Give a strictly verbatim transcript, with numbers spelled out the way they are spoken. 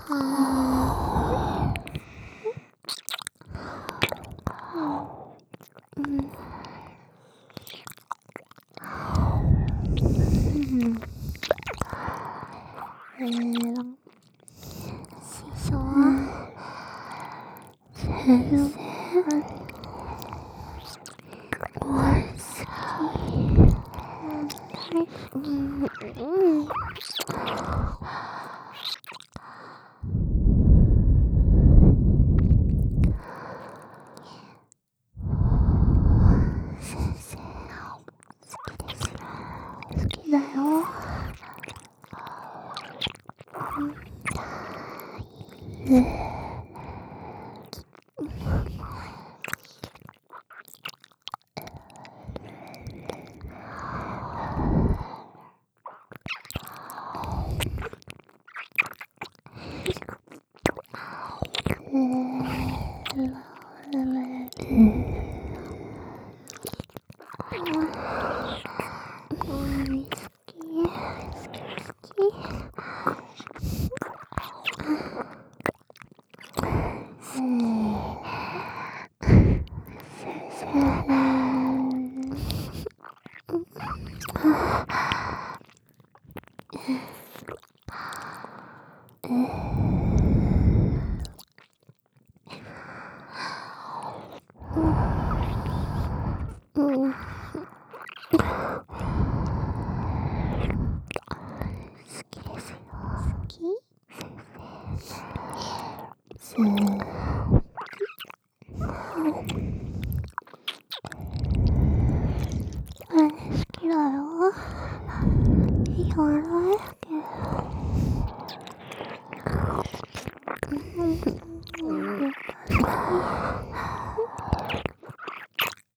師匠先生大好き。うんうん先生好きですよ。好きだよ。うん。うん好きですよ。好き？すー好きだよ。言わないけど。